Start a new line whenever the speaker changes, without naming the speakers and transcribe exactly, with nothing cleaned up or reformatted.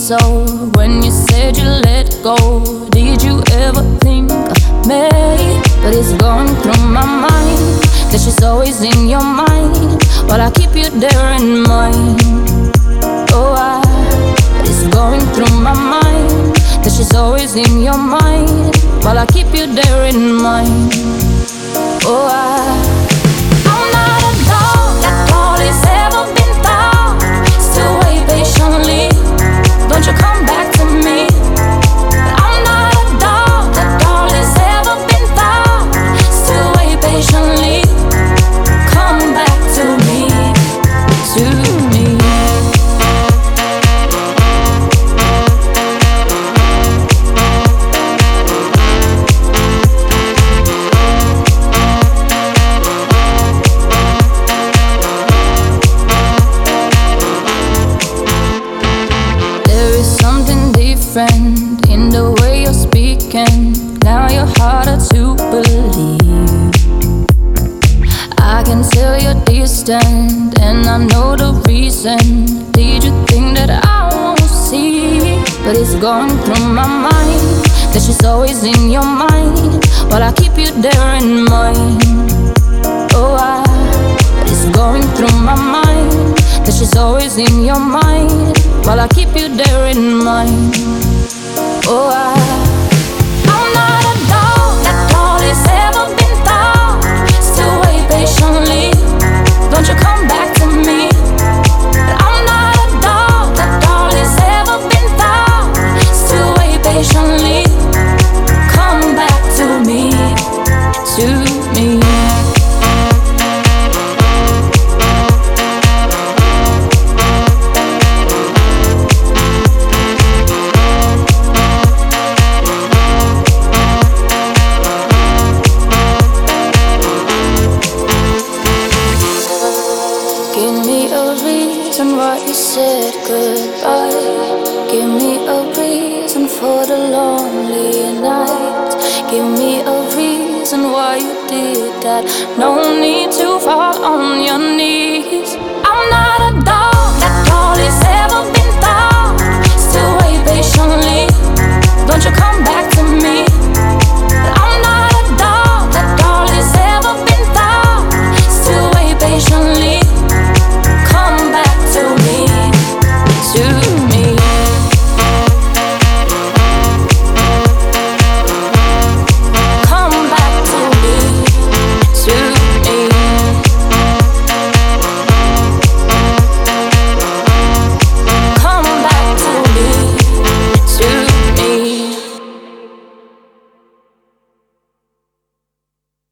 so when you said you let go. Did you ever think of me? But it's going through my mind that she's always in your mind, but I keep you there in mind. Oh, I, but it's going through my mind that she's always in your mind, while I keep you there in mind. Oh, I don't you come back to me? I'm not a dog that all has ever been thought. Still wait patiently. Come back to me, to me. In the way you're speaking, now you're harder to believe. I can tell you're distant, and I know the reason. Did you think that I won't see? But it's going through my mind that she's always in your mind, while I keep you there in mind. Oh, I, but it's going through my mind that she's always in your mind, while I keep you there in mind. Oh, I, I'm not a dog that all has ever been thought. Still wait patiently. Don't you come back to me? But I'm not a dog that all has ever been thought. Still wait patiently. Come back to me, to me. Why you said goodbye. Give me a reason for the lonely nights. Give me a reason why you did that. No need to fall on your knees. I'm not a dog that all has ever been thought. Still wait patiently.